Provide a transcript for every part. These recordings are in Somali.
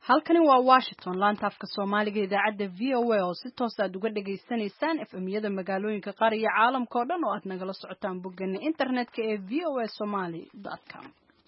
halkani waa Washington laanta afka Soomaaliga idaacadda VOA oo si toos ah uga dhageysanaysaan FM-yada magaalooyinka qaar iyo caalamka oo dhan oo aad nagala socotaan boggeena internetka ee voasomali.com.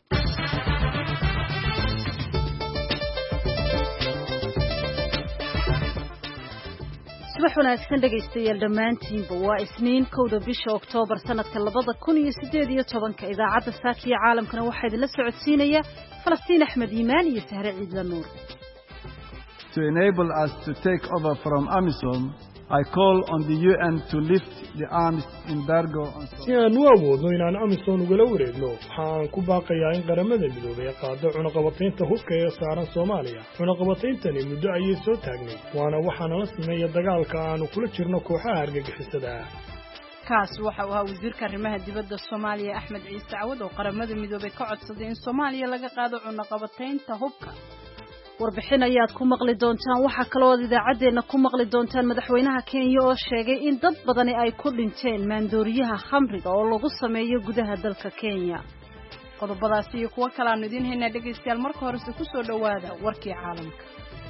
subax wanaagsan dhegaystayaal dhammaantiinba waa Isniin 1 bisha Oktoobar sanadka 2018 idaacadda Saakiya caalamkana waxaa idinla socodsiinaya Falastiin Axmed Iimaan iyo Sahre Ciidla Nuur. To enable us to take over from AMISOM, I call on the UN to lift the arms embargo on Somalia. Si aan u awoodno inaan AMISOM ugala wareegno, waxaan ku baaqayaa in qaramada midoobay ay qaado cunaqabataynta hubka ee saaran Soomaaliya. Cunaqabatayntani muddo ayay soo taagnay, waana waxaana la sameeyay dagaalka aanu kula jirno kooxaha argagixisada. kaas waxa uu ahaa wasiirka arrimaha dibadda Soomaaliya Axmed Ciise Cawad oo qaramada midoobay ka codsaday in Soomaaliya laga qaado cunaqabataynta hubka. warbixin ayaad ku maqli doontaan waxa kale oo idaacadeena ku maqli doontaan madaxweynaha Kenya oo sheegay in dad badan ay ku dhinteen maandooriyaha khamriga oo lagu sameeyo gudaha dalka Kenya. qodobadaasi iyo kuwa kale aan idin haynaa dhageystayaal marka hore ku soo dhawaada warkii caalamka.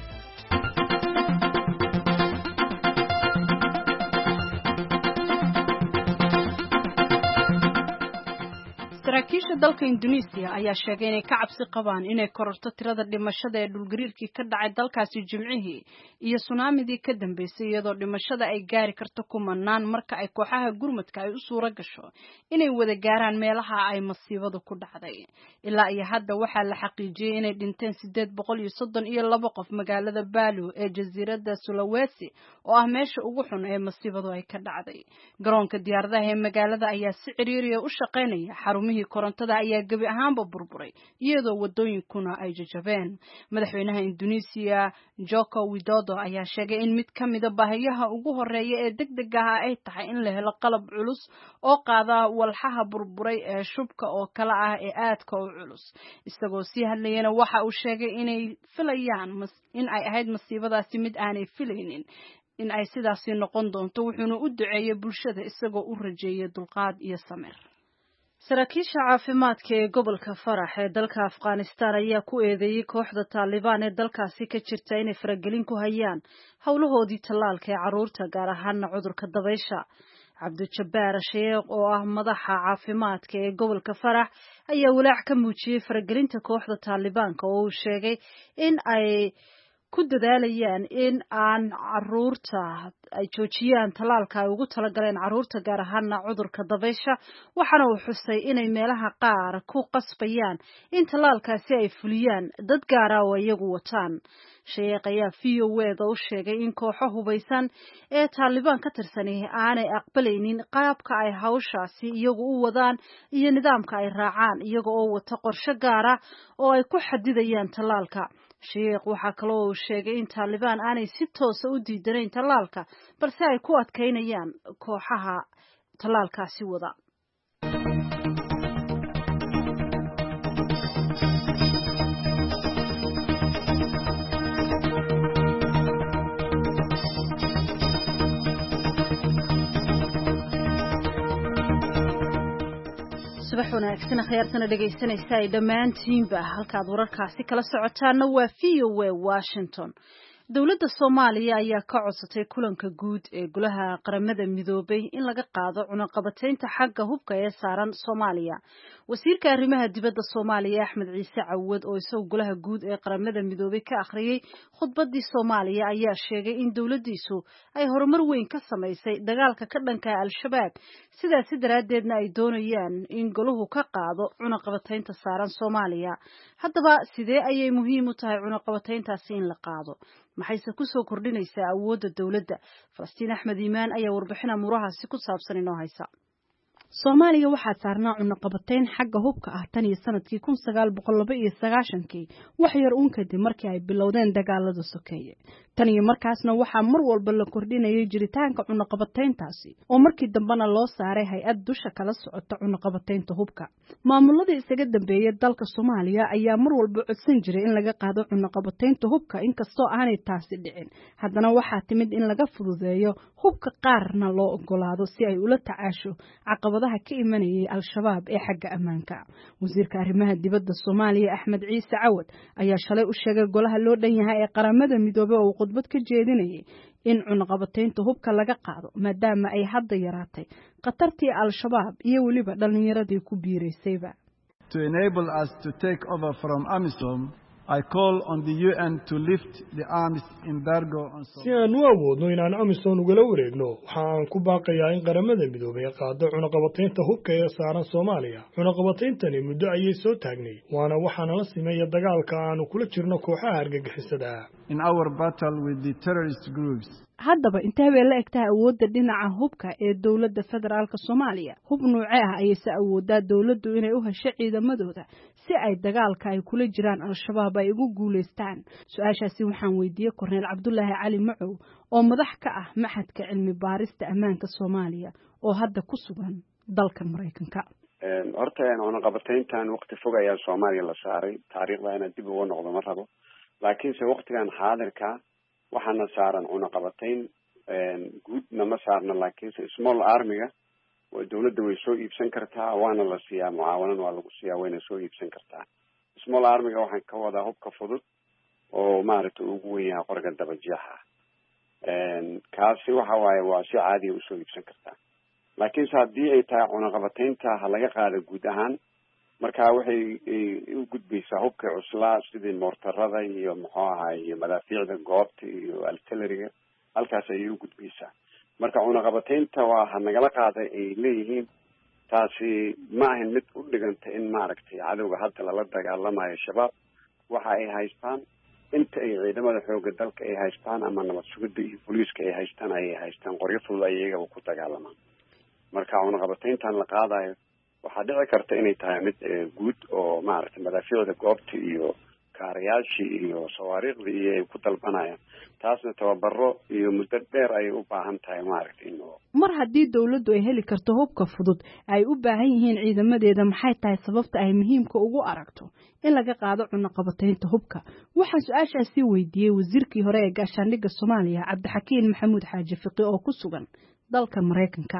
saraakiisha dalka Indonesia ayaa sheegay inay ka cabsi qabaan inay kororto tirada dhimashada ee dhulgariirkii ka dhacay dalkaasi Jimcihii iyo tsunamidii ka dambeysay iyadoo dhimashada ay gaari karto kumanaan marka ay kooxaha gurmadka ay u suura gasho inay wada gaaraan meelaha ay masiibadu ku dhacday. ilaa iyo hadda waxaa la xaqiijiyay inay dhinteen 832 qof magaalada Palu ee jasiiradda Sulawesi oo ah meesha ugu xun ee masiibadu ay ka dhacday. garoonka diyaaradaha ee magaalada ayaa si ciriiri ah u shaqeynaya xarumihii korontada ayaa gabi ahaanba burburay iyadoo wadooyinkuna ay jajabeen. madaxweynaha Indonesia Joko Widodo ayaa sheegay in mid ka mid ah baahiyaha ugu horeeya ee degdega ah ay tahay in la helo qalab culus oo qaada walxaha burburay ee shubka oo kala ah ee aadka u culus. isagoo sii hadlayana waxa uu sheegay inay filayaan in ay ahayd masiibadaasi mid aanay filaynin in ay sidaasi noqon doonto wuxuuna u duceeyay bulshada isagoo u rajeeyay dulqaad iyo samir. saraakiisha caafimaadka ee gobolka Farax ee dalka Afghanistan ayaa ku eedeeyay kooxda Taliban ee dalkaasi ka jirta inay faragelin ku hayaan howlahoodii tallaalka ee carruurta gaar ahaan cudurka dabaysha. Cabdijabbaar Sheekh oo ah madaxa caafimaadka ee gobolka Farax ayaa walaac ka muujiyay faragelinta kooxda Taliban-ka oo uu sheegay in ay ku dadaalayaan in aan carruurta ay joojiyaan tallaalka ay ugu talagaleen carruurta gaar ahaan cudurka dabaysha waxaana uu xusay inay meelaha qaar ku qasbayaan in tallaalkaasi ay fuliyaan dad gaar ah oo iyagu wataan. Sheekh ayaa VOA-da u sheegay in kooxo hubaysan ee Taliban ka tirsan aanay aqbalaynin qaabka ay hawshaasi iyagu u wadaan iyo nidaamka ay raacaan iyaga oo wata qorshe gaar ah oo ay ku xadidayaan tallaalka. Sheekh waxa kale oo uu sheegay in Taliban aanay si toos ah u diidanayn tallaalka balse ay ku adkaynayaan kooxaha tallaalkaasi wada. subax wanaagsan khayartana dhageysanaysa ay dhammaantiinba halkaad wararkaasi kala socotaana waa VOA Washington. dowladda Soomaaliya ayaa ka codsatay kulanka guud ee golaha qaramada midoobay in laga qaado cunaqabataynta xagga hubka ee saaran Soomaaliya. wasiirka arrimaha dibadda Soomaaliya Axmed Ciise Cawad oo isagoo golaha guud ee qaramada midoobay ka akhriyay khudbadii Soomaaliya ayaa sheegay in dowladdiisu ay horumar weyn ka samaysay dagaalka ka dhanka ah Al-Shabaab sidaas daraadeedna ay doonayaan in goluhu ka qaado cunaqabataynta saaran Soomaaliya. haddaba sidee ayay muhiim u tahay cunaqabatayntaasi in la qaado? maxayse ku soo kordhinaysaa awoodda dowladda? Falastiin Axmed Iimaan ayaa warbixin amurahaasi ku saabsan inoo haysa. Soomaaliya waxaa saarnaa cunaqabatayn xagga hubka ah tan iyo sanadkii 1992 wax yar uun kadib markii ay bilowdeen dagaalada sokeeye. tan iyo markaasna waxaa mar walba la kordhinayay jiritaanka cunaqabatayntaasi oo markii dambena loo saaray hay'ad dusha kala socota cunaqabataynta hubka. maamuladii isaga dambeeyay dalka Soomaaliya ayaa mar walba codsan jiray in laga qaado cunaqabataynta hubka inkastoo aanay taasi dhicin. haddana waxaa timid in laga fududeeyo hubka qaarna loo ogolaado si ay ula tacaasho caqabadaha caqabadaha ka imanayay al-shabaab ee xagga ammaanka. wasiirka arrimaha dibadda Soomaaliya Axmed Ciise Cawad ayaa shalay u sheegay golaha loo dhan yahay ee qaramada midoobay oo khudbad ka jeedinayay in cunaqabataynta hubka laga qaado maadaama ay hadda yaraatay khatartii al-shabaab iyo weliba dhalinyaradii ku biiraysayba. To enable us to take over from AMISOM, I call on the UN to lift the arms embargo on Somalia. Si aan u awoodno inaan AMISOM ugala wareegno, waxaan ku baaqayaa in qaramada midoobay qaado cunaqabataynta hubka ee saaran Soomaaliya. Cunaqabatayntani muddo ayay soo taagnay, waana waxaana la sameeyay dagaalka aanu kula jirno kooxaha argagixisada. In our battle with the terrorist groups. haddaba intee bay la egtahay awoodda dhinaca hubka ee dowladda federaalka Soomaaliya? hub nuuce ah ayayse awoodaa dowladdu inay u hesho ciidamadooda si ay dagaalka ay kula jiraan al-shabaab ay ugu guuleystaan? su-aashaasi waxaan weydiiyey Korneyl Cabdullaahi Cali Macow oo madax ka ah Maxadka Cilmi Baarista Ammaanka Soomaaliya oo hadda ku sugan dalka Mareykanka. horta cunaqabatayntan waqti fog ayaa Soomaaliya la saaray, taariikhda inaan dib ugu noqdo ma rabo, laakiinse waqtigan xaadirka waxaana saaran cunaqabatayn guudna ma saarna, laakiinse small armiga dowladda way soo iibsan kartaa, waana la siiyaa mucaawanan waa lagu siiyaa, wayna soo iibsan kartaa. small armiga waxaan ka wadaa hubka fudud oo maaragtay ugu weyn yahay qorga dabajeexa. kaasi waxa waaye waa si caadiya usoo iibsan kartaa, laakiinse haddii ay tahay cunaqabataynta ha laga qaada guud ahaan, marka waxay u gudbaysaa hubka cuslaa sidii moortarada iyo muxuu ahaay iyo madaafiicda goobta iyo artilleriga, halkaas ayay u gudbaysaa. marka cunaqabataynta waa ha nagala qaaday ay leeyihiin, taasi ma ahan mid u dhiganta in maaragtay cadowga hadda lala dagaalamayo shabaab waxa ay haystaan inta ay ciidamada xooga dalka ay haystaan ama nabad sugidda iyo booliiska ay haystaan ayay haystaan qoryo fudud ay iyagaba ku dagaalamaan. marka cunaqabatayntan la qaadayo waxaa dhici karta inay tahay mid guud oo maaragtay madaafiicda goobta iyo kaarayaashii iyo sawaariikhdii iyo ay ku dalbanayaan, taasna tababaro iyo muddo dheer ayay u baahan tahay maaragtay mar haddii dowladdu ay heli karto hubka fudud ay u baahan yihiin ciidamadeeda, maxay tahay sababta ay muhiimka ugu aragto in laga qaado cunaqabataynta hubka? waxaan su-aashaasi weydiiyey wasiirkii hore ee gaashaandhigga Soomaaliya Cabdixakiin Maxamuud Xaaji Fiqi oo ku sugan dalka Mareykanka.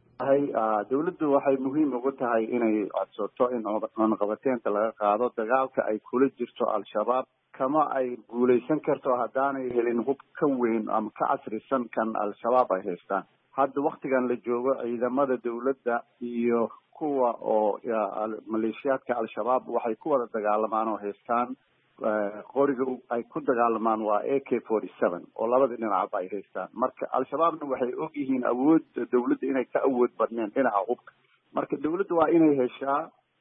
dawladdu waxay muhiim ugu tahay inay codsato in cunaqabataynta laga qaado dagaalka ay kula jirto al-shabaab. kama ay guuleysan karto haddaanay helin hub ka weyn ama ka casrisan kan al-shabaab ay haystaan. hadda waktigan la joogo ciidamada dawladda iyo kuwa oo maleeshiyaadka al-shabaab waxay ku wada dagaalamaan oo haystaan qoriga ay ku dagaalamaan waa AK-47 oo labada dhinacba ay haystaan. marka al-shabaabna waxay og yihiin awoodda dawladda inay ka awood badneen dhinaca hubka. marka dawladda waa inay heshaa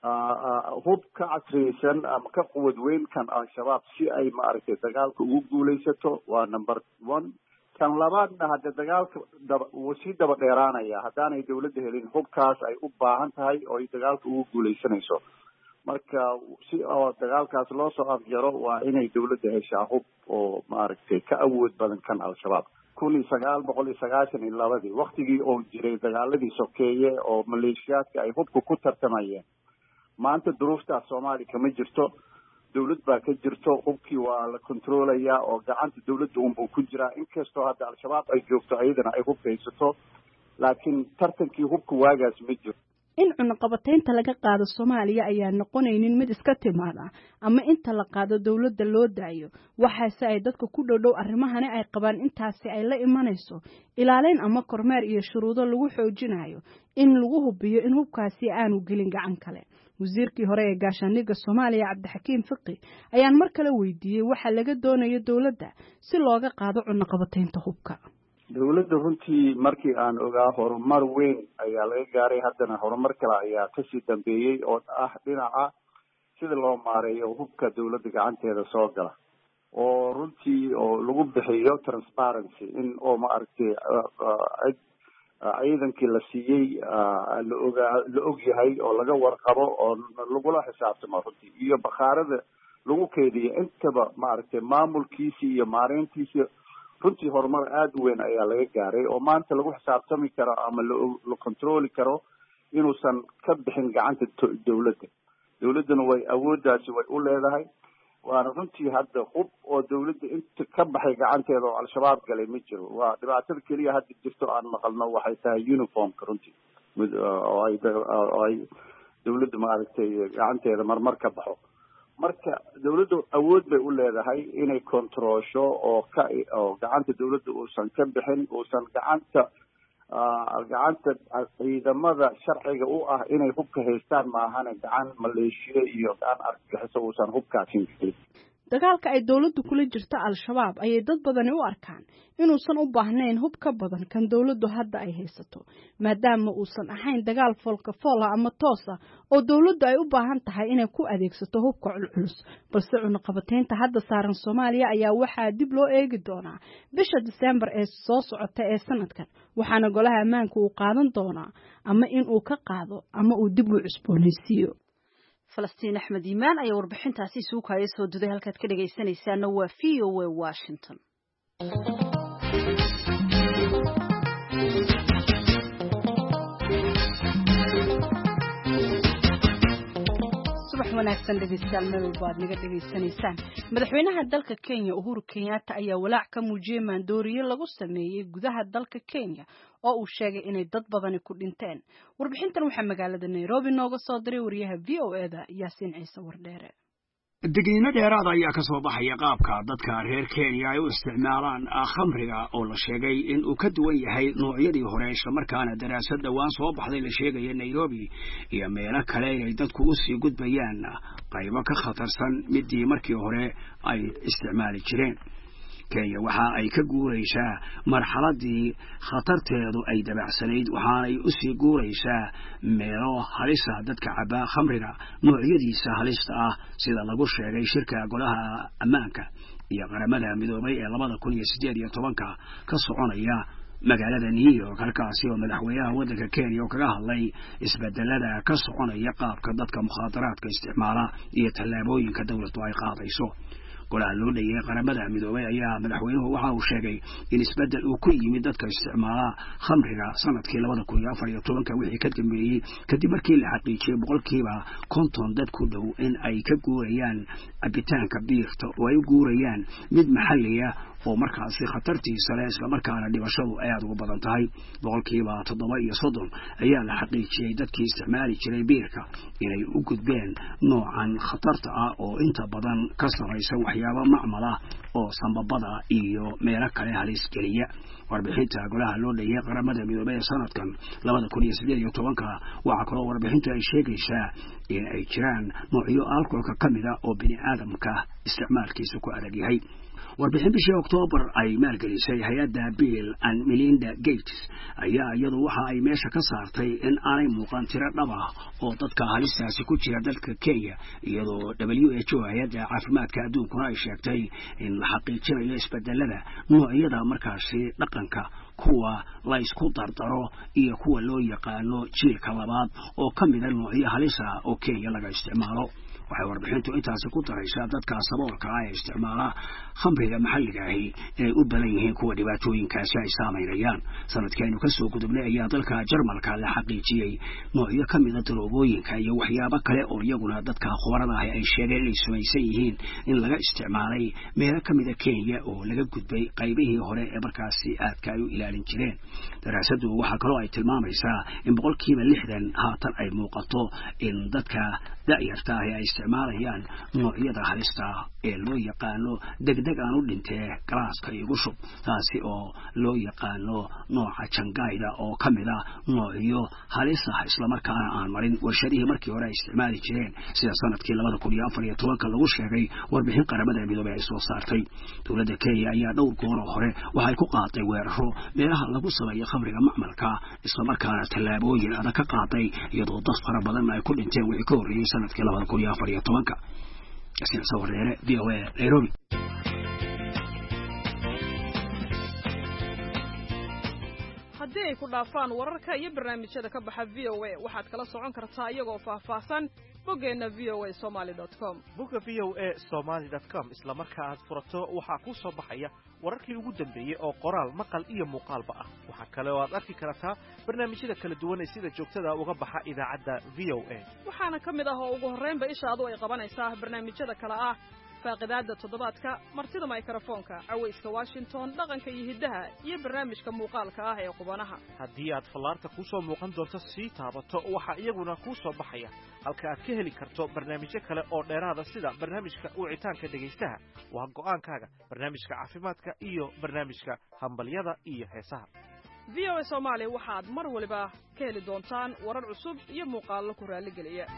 hub ka casriyeysan ama ka quwad weyn kan al-shabaab si ay maaragtay dagaalka ugu guuleysato. waa number 1. kan labaadna hadda dagaalka wuu sii daba dheeraanaya haddaanay dawladda helin hubkaas ay u baahan tahay oo ay dagaalka ugu guuleysanayso. marka si oo dagaalkaas loo soo afjaro waa inay dawladda heshaa hub oo maaragtay ka awood badan kan al-shabaab. 1992 waktigii oo jiray dagaaladii sokeeye oo maleeshiyaadka ay hubka ku tartamayeen. maanta duruuftaas Soomaaliya kama jirto, dawlad baa ka jirto, hubkii waa la kontroolayaa oo gacanta dawladda unbuu ku jiraa. inkastoo hadda al-shabaab ay joogto ayadana ay hubka haysato, laakiin tartankii hubka waagaas ma jiro. in cunaqabataynta laga qaado Soomaaliya ayaa noqonaynin mid iska timaada ama inta la qaado dawladda loo daayo. waxaase ay dadka ku dhowdhow arrimahani ay qabaan intaasi ay la imanayso ilaalin ama kormeer iyo shuruudo lagu xoojinayo in lagu hubiyo in hubkaasi aanu gelin gacan kale. wasiirkii hore ee gaashaandhigga Soomaaliya Cabdixakiin Fiqi ayaan mar kale weydiiyey waxa laga doonayo dawladda si looga qaado cunaqabataynta hubka. dawladda runtii markii aan ogaa horumar weyn ayaa laga gaaray, haddana horumar kale ayaa kasii dambeeyey oo ah dhinaca sida loo maareeyo hubka dawladda gacanteeda soo gala, oo runtii oo lagu bixiyo transparency in oo maaragtay ciidankii la siiyey la og yahay oo laga warqabo oo lagula xisaabtamo runtii, iyo bakhaarada lagu keydiyo intaba maaragtay maamulkiisii iyo maareyntiisii. runtii horumar aad u weyn ayaa laga gaaray oo maanta lagu xisaabtami karo ama la controli karo inuusan ka bixin gacanta dawladda. dawladduna way awooddaasi way u leedahay. waana runtii hadda hub oo dawladda inta ka baxay gacanteeda oo al-shabaab galay ma jiro. waa dhibaatada keliya hadda jirto aan maqalno waxay tahay uniformka runtii. oo ay dawladdu maaragtay gacanteeda marmar ka baxo. marka dawladdu awood bay u leedahay inay kontroosho oo gacanta dawladda uusan ka bixin, uusan gacanta ciidamada sharciga u ah inay hubka haystaan maahane gacan maleeshiya iyo gacan argagixiso uusan hubkaasin karin. dagaalka ay dawladdu kula jirta al-shabaab ayay dad badani u arkaan inuusan u baahnayn hub ka badan kan dawladdu hadda ay haysato, maadaama uusan ahayn dagaal foolka-fool ah ama toos ah oo dawladdu ay u baahan tahay inay ku adeegsato hubka culculus. balse cunaqabataynta hadda saaran Soomaaliya ayaa waxaa dib loo eegi doonaa bisha December ee soo socota ee sanadkan, waxaana golaha ammaanka uu qaadan doonaa ama in uu ka qaado ama uu dib u cusboonaysiiyo. Falastiin Axmed Iimaan ayaa warbixintaasi suuqaya soo duday halkaad ka dhageysanaysaana waa VOA Washington. wanaagsan dhegeystayaal meel walba aad naga dhegeysanaysaan. madaxweynaha dalka Kenya Uhuru Kenyatta ayaa walaac ka muujiyay maandooriye lagu sameeyay gudaha dalka Kenya oo uu sheegay inay dad badani ku dhinteen. warbixintan waxaa magaalada Nairobi nooga soo diray wariyaha VOA-da Yaasiin Ciise Wardheere. digniino dheeraad ayaa ka soo baxaya qaabka dadka reer Kenya ay u isticmaalaan khamriga oo la sheegay in uu ka duwan yahay noocyadii hore, isla markaana daraasad dhawaan soo baxday la sheegay Nairobi iyo meelo kale ay dadku u sii gudbayaan qaybo ka khatarsan midii markii hore ay isticmaali jireen. Kenya waxa ay ka guuraysaa marxaladii khatarteedu ay dabacsanayd, waxaanay u sii guuraysaa meelo halisa dadka caba khamriga noocyadiisa halista ah sida lagu sheegay shirka golaha ammaanka iyo qaramada midoobay ee 2018 ka soconaya magaalada New York, halkaasi oo madaxweynaha waddanka Kenya oo kaga hadlay isbedelada ka soconaya qaabka dadka mukhaadaraadka isticmaala iyo tallaabooyinka dawladdu ay qaadayso. golaha loo dheeyay qaramada midoobay ayaa madaxweynuhu waxa uu sheegay in isbedel uu ku yimid dadka isticmaala khamriga sanadkii 2014 wixii ka dambeeyay kadib markii la xaqiijiyay boqolkiiba 50 dad ku dhow in ay ka guurayaan cabitaanka biirta oo ay u guurayaan mid maxalli ah oo markaasi khatartiisa leh isla markaana dhibashadu aad ugu badan tahay. boqolkiiba 37 ayaa la xaqiijiyay dadkii isticmaali jiray biirka inay u gudbeen noocan khatarta ah oo inta badan ka samaysan waxyaabo macmal ah oo sanbabada iyo meelo kale halis geliya. warbixinta golaha loo dheeyay qaramada midoobay sanadkan 2018 waxa kale oo warbixintu ay sheegaysaa in ay jiraan noocyo alkoholka kamida oo bini aadamka isticmaalkiisa ku adag yahay. warbixin bishii October ay maalgelisay hay'adda Bill and Melinda Gates ayaa iyadu waxa ay meesha ka saartay in aanay muuqan tiro dhab ah oo dadka halistaasi ku jira dalka Kenya, iyadoo WHO hay'adda caafimaadka adduunka ay sheegtay in la xaqiijinayo isbedelada noocyada markaasi dhaqanka kuwa la isku dardaro iyo kuwa loo yaqaano jiilka labaad oo kamid ah noocyo halisa oo Kenya laga isticmaalo. waxay warbixintu intaasi ku daraysaa dadka saboolka ah ee isticmaala khamriga maxalliga ahi inay u badan yihiin kuwa dhibaatooyinkaasi ay saameynayaan. sanadkeenu ka soo gudubnay ayaa dalka Jarmalka la xaqiijiyay noocyo ka mid ah daroogooyinka iyo waxyaabo kale oo iyaguna dadka khubarada ah ay sheegeen inay samaysan yihiin in laga isticmaalay meelo ka mid ah Kenya oo laga gudbay qaybihii hore ee markaasi aadka ay u ilaalin jireen. daraasadu waxa kale oo ay tilmaamaysaa in boqolkiiba 60 haatan ay muuqato in dadka da'yarta ah ay isticmaalayaan noocyada halista ee loo yaqaano degdeg aan u dhintee galaaska iyo shub, taasi oo loo yaqaano nooca jangayda oo kamid ah noocyo halisa isla markaana aan marin warshadihii markii hore ay isticmaali jireen sida sanadkii 2014 lagu sheegay warbixin qaramada midoobay ay soo saartay. dawladda Kenya ayaa dhowr goor hore waxay ku qaaday weeraro meelaha lagu sameeyo khamriga macmalka isla markaana tallaabooyin adag ka qaaday iyadoo dad fara badan ay ku dhinteen wixii ka horreeyay sanadkii 2014. Yaasiin Ciise Wardheere, VOA, Nairobi. haddii ay ku dhaafaan wararka iyo barnaamijyada ka baxa VOA waxaad kala socon kartaa iyagoo faahfaahsan boggeena voasomali.com. bogga voasomali.com isla marka aad furato waxaa ku soo baxaya wararkii ugu dambeeyay oo qoraal maqal iyo muuqaalba ah. waxaa kale oo aad arki kartaa barnaamijyada kala duwan ee sida joogtada uga baxa idaacadda VOA. waxaana ka mid ah oo ugu horreynba ishaadu ay qabanaysaa barnaamijyada kale ah faaqidaadda toddobaadka martida mikrofoonka cawayska washington dhaqanka iyo hiddaha iyo barnaamijka muuqaalka ah ee qubanaha haddii aad fallaarta ku soo muuqan doonto sii taabato waxaa iyaguna kuu soo baxaya halka aad ka heli karto barnaamijyo kale oo dheeraada sida barnaamijka wicitaanka dhegaystaha waa go'aankaaga barnaamijka caafimaadka iyo barnaamijka hambalyada iyo heesaha VOA Soomaali waxaad mar waliba ka heli doontaan warar cusub iyo muuqaallo ku raaligeliya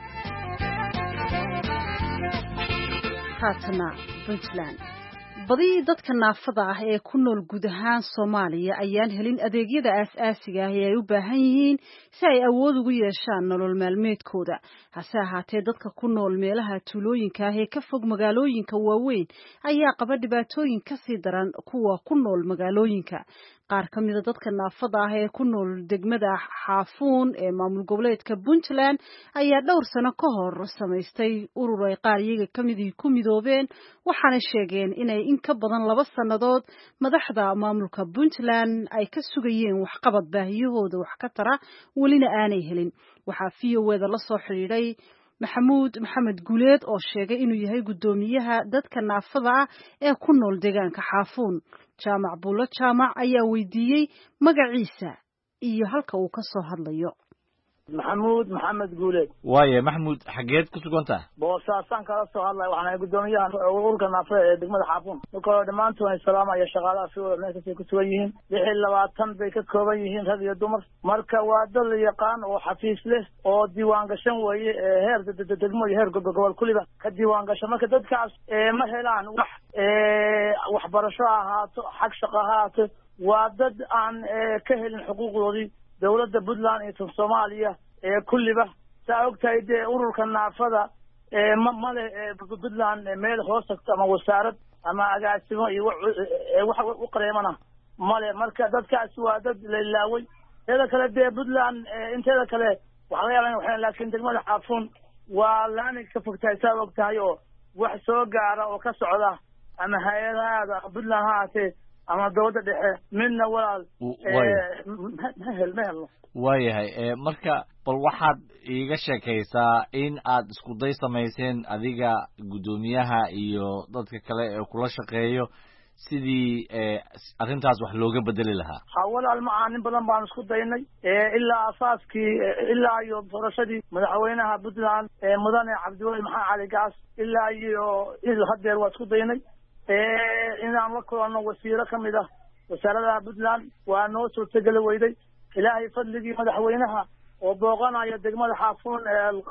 haatana Puntland badii dadka naafada ah ee ku nool guud ahaan Soomaaliya ayaan helin adeegyada aasaasiga ah ee ay u baahan yihiin si ay awood ugu yeeshaan nolol maalmeedkooda hase ahaatee dadka ku nool meelaha tuulooyinka ah ee ka fog magaalooyinka waaweyn ayaa qaba dhibaatooyin ka sii daran kuwa ku nool magaalooyinka qaar ka mid ah dadka naafada ah ee ku nool degmada Xaafuun ee maamul goboleedka Puntland ayaa dhowr sano ka hor samaystay urur ay qaar iyaga ka mid ku midoobeen waxaana sheegeen inay in ka badan 2 sanadood madaxda maamulka Puntland ay ka sugayeen waxqabad baahiyahooda wax ka tara walina aanay helin waxa VOA la soo xiriiray maxamed guuleed oo sheegay inuu yahay gudoomiyaha dadka naafada ah ee ku nool deegaanka Xaafuun jaamac buulo jaamac ayaa weydiiyey magaciisa iyo halka uu ka soo hadlayo maxamed guuleed waaye maxamuud xageed ku sugantaa boosaasan kala soo hadlay waxaan gudoomiyaha ururka naafada ee degmada Xaafuun marka dhamaantood salaam iyo shaqaalaha si wada meesha ku sugan yihiin 26 bay ka kooban yihiin rag iyo dumar marka waa dal yaqaan oo xafiis leh oo diiwaan gashan weeye heer degmo iyo heer gobol kuliba ka diiwaan gashan marka dadkaas ma helaan waxbarasho ahaato xaq shaqo ahaato waa dad aan ka helin xuquuqdoodii dawladda Puntland iyo Soomaaliya kulliba saa ogtahay ururka naafada male Puntland meel hoos ama wasaarad ama agaasimo iyo wax u qareemana male marka dadkaas waa dad leelaaway teeda kale Puntland inteeda kale waxa la yaabaa laakiin degmada Xaafuun waa laani ka fogtahay saa ogtahay oo wax soo gaara oo ka socda ama hay'adaha Puntland haatee ama dawladda dhexe midna walaal waayahay marka bal waxaad iiga sheekaysaa in aad isku day samayseen adiga gudoomiyaha iyo dadka kale ee kula shaqeeyo sidii arrintaas wax looga bedeli lahaa walaal macaanin badan baan isku daynay ilaa asaaskii ilaa iyo doorashadii madaxweynaha Puntland mudane Cabdiweli Maxamed Cali Gaas ilaa iyo hadeer waa isku daynay inaan la kulano wasiiro ka mid ah wasaaradda Puntland waa noo soo tagay weyday ilaahay fadligii madaxweynaha oo booqanaya degmada Xaafuun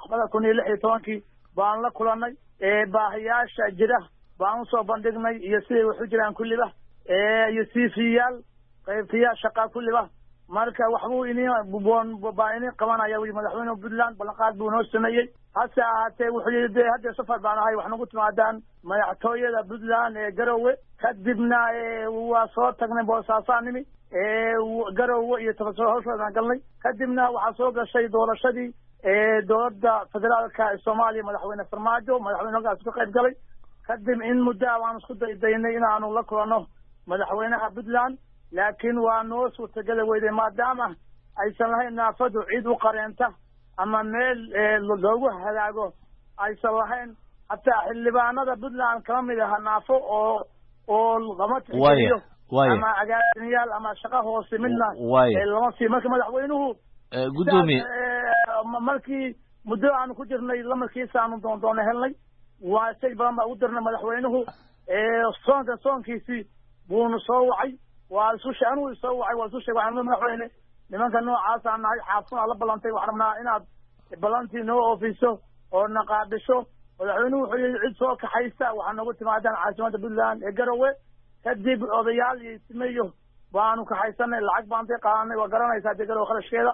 2016 baan la kulanay baahiyaasha jira baan soo bandhignay iyo sidii wax u jiraan kulliba iyo CVyaal qaybtiya shaqa kulliba marka waxbuu inay qabanaya madaxweynaha Puntland balqaad buu noo sameeyay hase ahaatee wuxuu yidhi hadda safar baan ahay wax nagu timaadaan madaxtooyada Puntland ee Garowe kadibna waa soo tagnay boosaasanimi Garowe iyo tafasoo hawshan galnay kadibna waxa soo gashay doorashadii dowladda federaalka Soomaaliya madaxweyne Farmaajo madaxweynaha ka qayb galay kadib in muddo aan isku daynay inaanu la kulano madaxweynaha Puntland laakiin waa noo soo tagay weyday maadaama aysan lahayn naafadu cid u qareenta ama meel loogu hagaago aysan lahayn hataa xildhibaanada Puntland kama mid ah naafo oo lama tixiyo ama agaasimayaal ama shaqo hoose midna lama sii marka madaxweynuhu gudoomiye markii muddo aan ku jirnay lamarkiisa aanu doon helnay waa shay badan baa u dirnay madaxweynuhu soonkiisii buunu soo wacay waa isu sheegay soo wacay waa isu sheegay waxaan madaxweyne nimanka noocaas aan nahay Xaafuun la balantay waxaan rabnaa inaad balantii noo oofiso oo naqaadisho madaxweynuhu wuxuu yidhi cid soo kaxaysa waxaan noogu timaadaan caasimadda Puntland ee Garowe kadib odayaal iyo ismeeyo baanu kaxaysanay lacag baan qaadanay waa garanaysaa Garowe kharashkeeda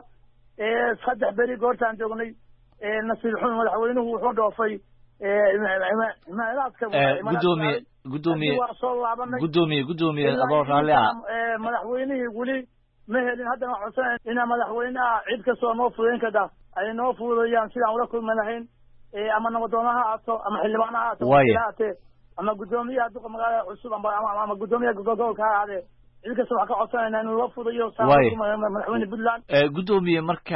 3 beri goortaan joognay nasiib xun madaxweynuhu wuxuu dhoofay gudoomiye adoo raalli ah madaxweynihii weli ma helin haddana waxaan codsanay inaa madaxweynaha cid kastoo noo fududeyn kada ay noo fududeeyaan sidaan ula kulmi lahayn ama nabadoonaha haato ama xildhibaanaha haato ama gudoomiyaha duqa magaalada cusub ama gudoomiyaha gobolka ha ahaadee cid kasta waxaan ka codsanayna inuu loo fudayo madaxweyne puntland guddoomiye marka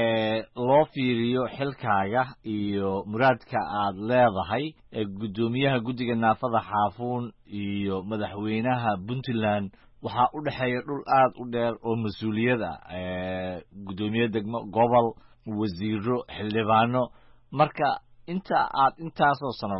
loo fiiriyo xilkaaga iyo muraadka aad leedahay guddoomiyaha guddiga naafada xaafuun iyo madaxweynaha puntland waxaa u dhexeeya dhul aad u dheer oo mas-uuliyad ah guddoomiye degmo gobol wasiiro xildhibaano marka inta aad intaasoo sano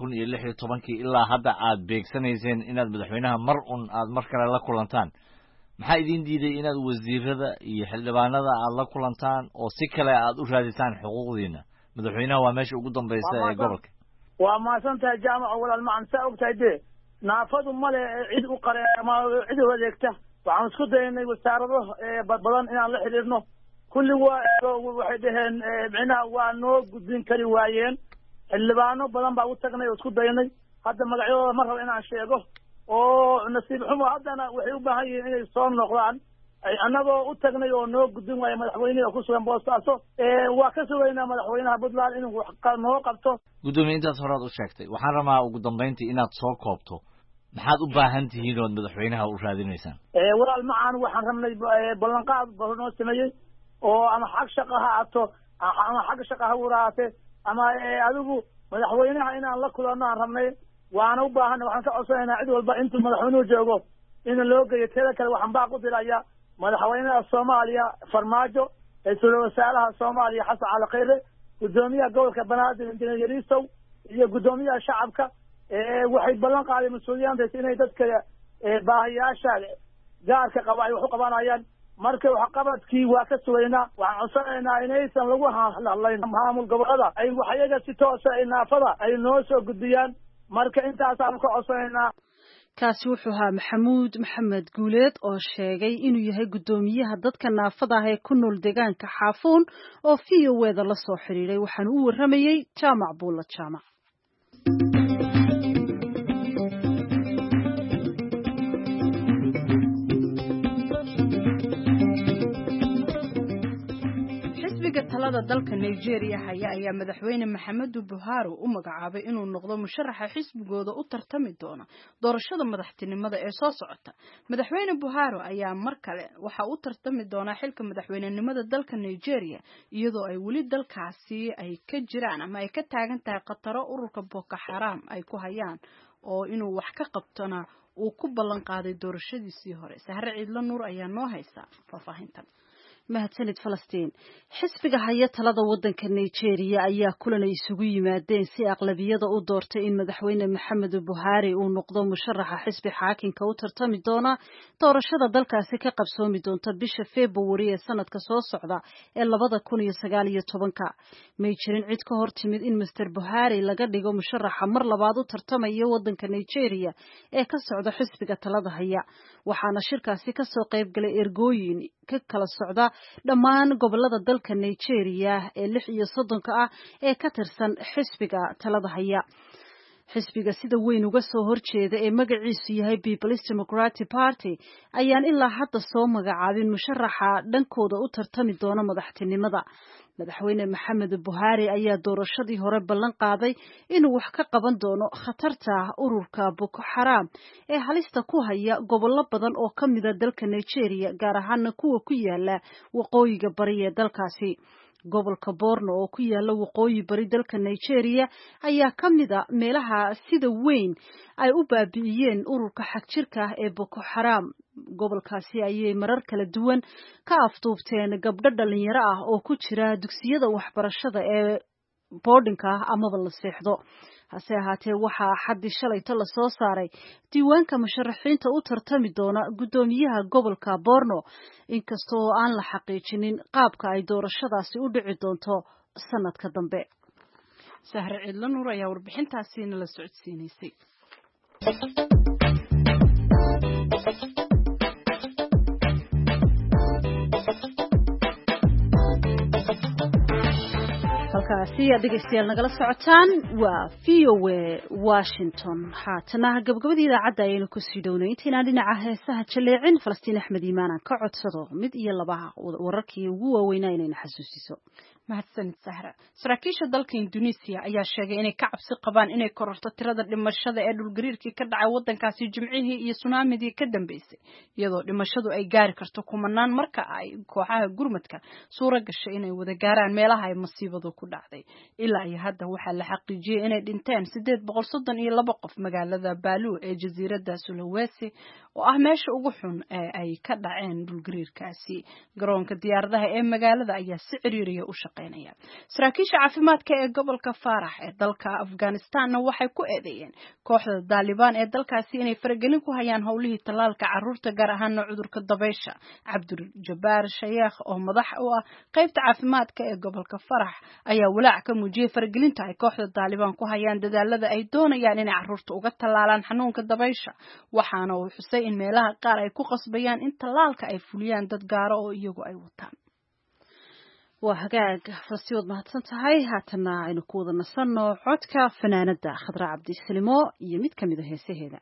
2016 ilaa hadda aad beegsanayseen inaad madaxweynaha mar aad mar kale la kulantaan maxaa idin diiday inaad wasiirada iyo xildhibaanada aad la kulantaan oo si kale aad u raadisaan xuquuqdiina madaxweynaha waa meesha ugu dambaysa ee gobolka waa mahadsantahay jaamac walaal macan saa ogtahay dee naafadu male cid u qare ama cid u adeegta waxaan isku daynay wasaarado badan inaan la xiriirno kulli waxay dhaheen micnaha waa noo gudbin kari waayeen xildhibaano badan baa u tagnay oo isku daynay hadda magacyadooda ma rabo inaan sheego oo nasiib xumo haddana waxay u baahan yihiin inay soo noqdaan annagoo u tagnay oo noo gudbin waaye madaxweyneha ku sugan boostaaso waa ka sugaynaa madaxweynaha puntland inuu wax noo qabto guddoomiye intaas horaad u sheegtay waxaan rabaa ugu dambayntii inaad soo koobto maxaad u baahan tihiin ood madaxweynaha u raadinaysaan walaal macaan waxaan rabnay ballanqaad noo sameeyey oo ama xag shaqa ha aato ama xagga shaqa ha waraate ama adigu madaxweynaha inaan la kulanno aan rabnay waana u baahana waxaan ka codsanaynaa cid walba intuu madaxweynuhu joogo in loo geeyo teeda kale waxaan baaq u diraya madaxweynaha soomaaliya farmaajo ra-iisul wasaaraha soomaaliya xasan cali khayre guddoomiyaha gobolka banaadir injineer yariisow iyo guddoomiyaha shacabka waxay ballan qaadeen mas-uuliyaantaas inay dadka baahiyaasha gaarka qaba ay wax u qabanayaan marka waxqabadkii waa ka sugaynaa waxaan codsanaynaa inaysan lagu hadlayn maamul gobolada ay waxyaga si toosa ay naafada ay noo soo gudbiyaan marka intaasaanu ka codsanaynaa kaasi wuxuu ahaa maxamuud maxamed guuleed oo sheegay inuu yahay guddoomiyaha dadka naafada ah ee ku nool deegaanka xaafuun oo VOAda la soo xiriiray waxaana u waramayey jaamac buulla jaamac talada dalka Nigeria haya ayaa madaxweyne Maxamedu Buhari u magacaabay inuu noqdo musharaxa xisbigooda u tartami doona doorashada madaxtinimada ee soo socota madaxweyne Buhari ayaa mar kale waxa uu tartami doona xilka madaxweynenimada dalka Nigeria iyadoo ay wali dalkaasi ay ka jiraan ama ay ka taagan tahay qataro ururka Boko Haram ay ku hayaan oo inuu wax ka qabtona uu ku ballan qaaday doorashadiisii hore Sahre Ciidla Nuur ayaa noo haysa faafahintan mahadsanid Falastiin xisbiga haya talada wadanka Nigeria ayaa kulan ay isugu yimaadeen si aqlabiyada u doortay in madaxweyne Maxamedu Buhari uu noqdo musharaxa xisbi xaakinka u tartami doona doorashada dalkaasi ka qabsoomi doonta bisha February ee sanadka soo socda ee 2019 may jirin cid ka hor timid in Mr Buhari laga dhigo musharaxa mar labaad u tartamaya wadanka Nigeria ee ka socda xisbiga talada haya waxaana shirkaasi ka soo qayb galay ergooyin ka kala socda dhammaan gobolada dalka Nigeria ee 36 ah ee ka tirsan xisbiga talada haya xisbiga sida weyn uga soo horjeeda ee magaciisu yahay People's Democratic Party ayaan ilaa hadda soo magacaabin musharaxa dhankooda u tartami doona madaxtinimada madaxweyne Maxamed Buhari ayaa doorashadii hore ballan qaaday inuu wax ka qaban doono khatarta ururka Boko Haram ee halista ku haya gobollo badan oo ka mid ah dalka Nigeria gaar ahaan kuwa ku yaala waqooyiga bari ee dalkaasi gobolka Borno oo ku yaala waqooyi bari dalka Nigeria ayaa ka mid ah meelaha sida weyn ay u baabi'iyeen ururka xagjirka ah ee Boko Haram gobolkaasi ayay marar kala duwan ka afduubteen gabdho dhalinyaro ah oo ku jira dugsiyada waxbarashada ee boardingka ama la seexdo hase ahaatee waxaa xaddi shalayto la soo saaray diiwaanka musharaxiinta u tartami doona guddoomiyaha gobolka Borno inkastoo aan la xaqiijinin qaabka ay doorashadaasi u dhici doonto sanadka dambe Sahre Ciidla Nuur ayaa warbixintaasiina la socodsiinaysay halkaasi aad dhegeystayaal nagala socotaan waa VOA Washington haatana gabagabadii idaacadda ayaynu ku sii dhownay intaynaan dhinaca heesaha jaleecin Falastiin Axmed Iimaan ka codsado mid iyo laba wararkii ugu waaweynaa inayna xasuusiso mahadsanid Sahra. Saraakiisha dalka Indonesia ayaa sheegay inay ka cabsi qabaan inay kororto tirada dhimashada ee dhulgariirkii ka dhacay waddankaasi Jimcihii iyo tsunamidii ka dambeysay, iyadoo dhimashadu ay gaari karto kumanaan marka ay kooxaha gurmadka suura gashay inay wada gaaraan meelaha ay masiibadu ku dhacday. Ilaa iyo hadda waxaa la xaqiijiyay inay dhinteen 832 qof magaalada Palu ee jasiiradda Sulawesi oo ah meesha ugu xun ee ay ka dhaceen dhulgariirkaasi. Garoonka diyaaradaha ee magaalada ayaa si ciriiriya u shaqeynaya. Saraakiisha caafimaadka ee gobolka Farax ee dalka Afghanistan waxay ku eedeeyeen kooxda Taliban ee dalkaasi inay faragelin ku hayaan howlihii talaalka carruurta gaar ahaan cudurka dabaysha. Cabdur Jabbar Sheikh oo madax u ah qaybta caafimaadka ee gobolka Farax ayaa walaac ka muujiyay faragelinta ay kooxda Taliban ku hayaan dadaalada ay doonayaan inay carruurta uga talaalaan xanuunka dabaysha, waxaana uu xusay in meelaha qaar ay ku qasbayaan in talaalka ay fuliyaan dad gaar oo iyagu ay wataan. waa hagaag fasiyood mahadsan tahay. haatana aynu ku wada nasanno codka fanaanada Khadra Cabdisalimo iyo mid kamid ah heesaheeda.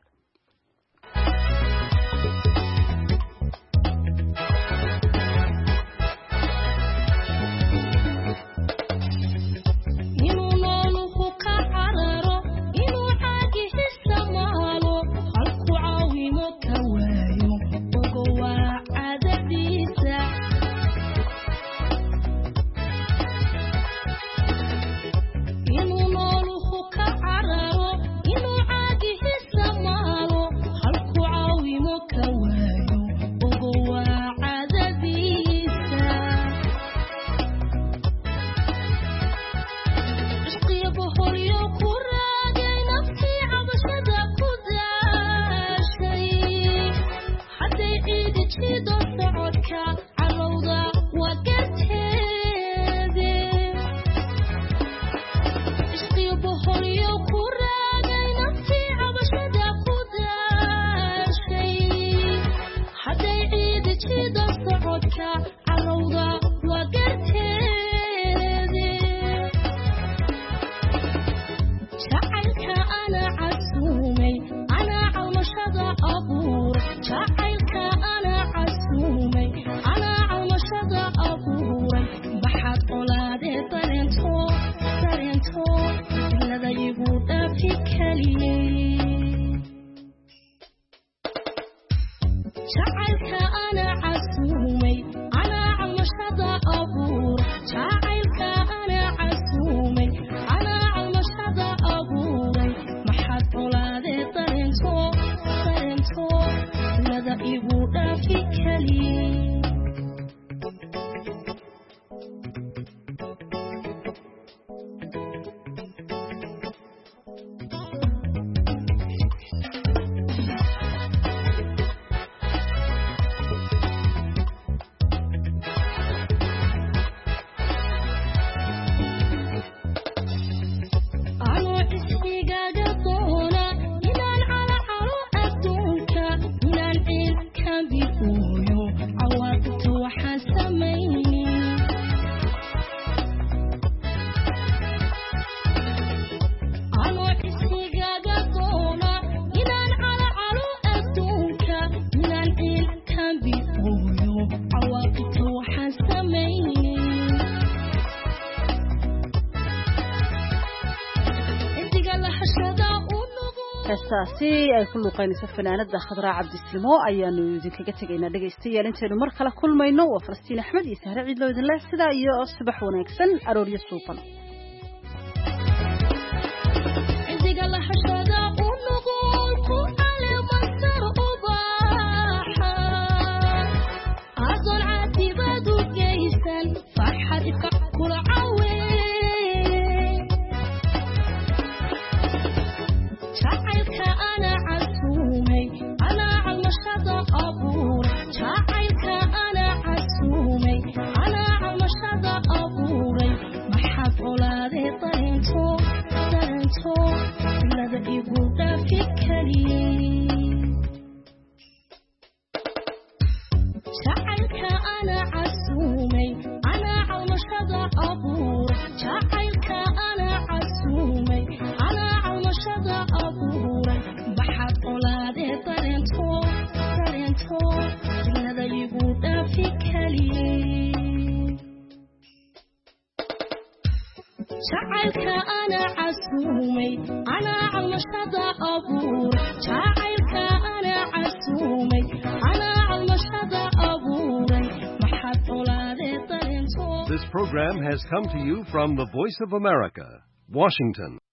heestaasi ay ku luuqaynayso fanaanada Khadra Cabdisalimo ayaanu idinkaga tegaynaa dhageystayaal intaynu mar kale kulmayno. waa Falastiin Axmed iyo Sahra Ciidlo idin leh sidaa iyo subax wanaagsan arooryo suuban. عسومي أنا عالمشهد أبور شاعرك أنا عسومي أنا عالمشهد أبوري محد أولادي طرينتو. This program has come to you from the Voice of America, Washington.